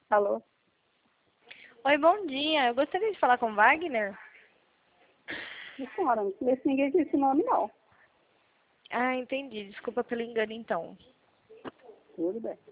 Alô? Oi, bom dia. Eu gostaria de falar com o Wagner. Senhora, não conheço ninguém com esse nome, não. Ah, entendi. Desculpa pelo engano, então. Tudo bem.